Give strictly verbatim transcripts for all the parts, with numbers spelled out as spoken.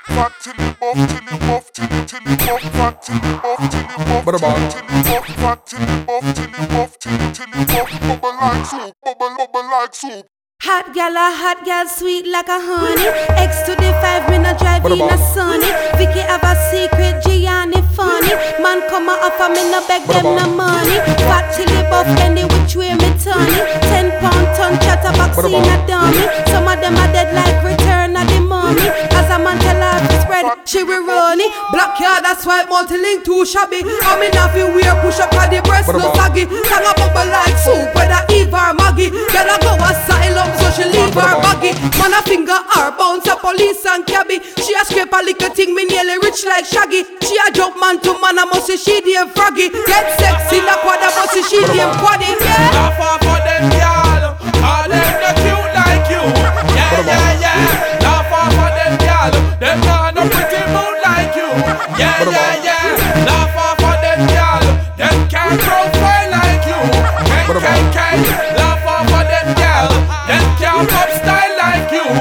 fat till it buff, till it buff, till it till it buff, fat till it buff, till it buff, till it buff, fat till it buff, till it buff, till it till it buff, bubble like soup, bubble bubble like soup. Hot gal a hot gal, sweet like a honey. X to the five, me no drive in a sunny. Vicky have a secret, Gianni funny. Man come a offer, me no beg them no money. Fat till it buff, any which way me turn it. Ten pound ton chatterbox in a dummy. Some of them are dead like return of the mummy. As a man tell her to spread, she will run it. Black card, that's why multi-link too shabby. I mean if you wear push up on the breast no saggy. Sang a bubble like soup, whether Eve or Maggie. Girl a go asylum, so she leave her baggy. Man a finger her, bounce a police and cabby. She a scrape a little thing, me nearly rich like Shaggy. She a jump man to man, I must say she damn froggy. Get sexy in a quad, I must say she damn quaddy. Yeah. Laugh off for them y'all, all them not cute like you. Yeah, yeah, yeah. Laugh off for them y'all, them not no pretty moon like you. Yeah, yeah, yeah. Laugh off for them y'all, them can't profile like you. Can, can, can. Laugh off for them y'all, them can't pop style like you.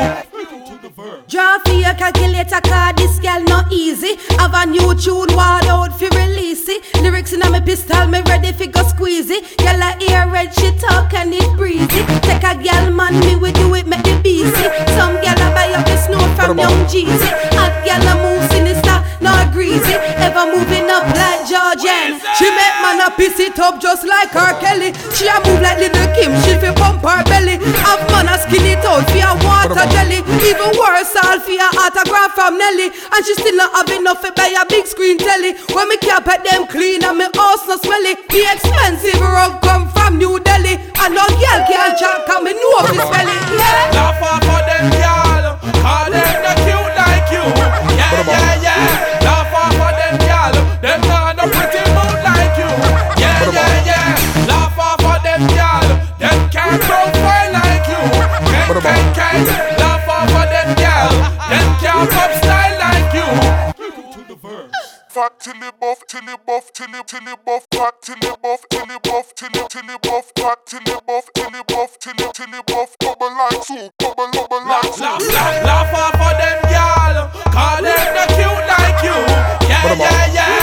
Draw for your calculator, cause this girl not easy. Have a new tune, wall out fi release it. Lyrics in a me pistol, me ready fi go squeeze it. Girl a ear red, she talk and it breezy. Take a girl man, me we do it, make the busy. Some girl a buy up the snow from Young Jeezy. Hot girl a move sinister, not greasy. Ever moving up like Georgian. She make man a piss it up just like R. Kelly. She a move like Little Kim, she fi pump her belly. Have man a skin it out fi a water jelly. Even worse, all for a autograph from Nelly. And she still not have enough to buy a big screen telly. When me carpet them clean and me house no smelly. The expensive rug come from New Delhi. And no girl can't chat cause me know fi spell it. Yeah. Laugh off for them y'all, cause them not cute like you. Yeah, yeah, yeah. Laugh off for them y'all, them not no pretty moon like you. Yeah, yeah, yeah. Laugh off for them y'all, them can't profile like you. Can, can, can. Laugh off for them y'all, them can't pop style like you. Fat till it buff, till it buff, till it till it buff, fat till it buff, till it buff, till it till it buff, fat till it buff, till it buff, till it till it buff, bubble like soup, bubble bubble like soup. Laugh, laugh, laugh off for them y'all, cause them not cute like you. Yeah, yeah, yeah.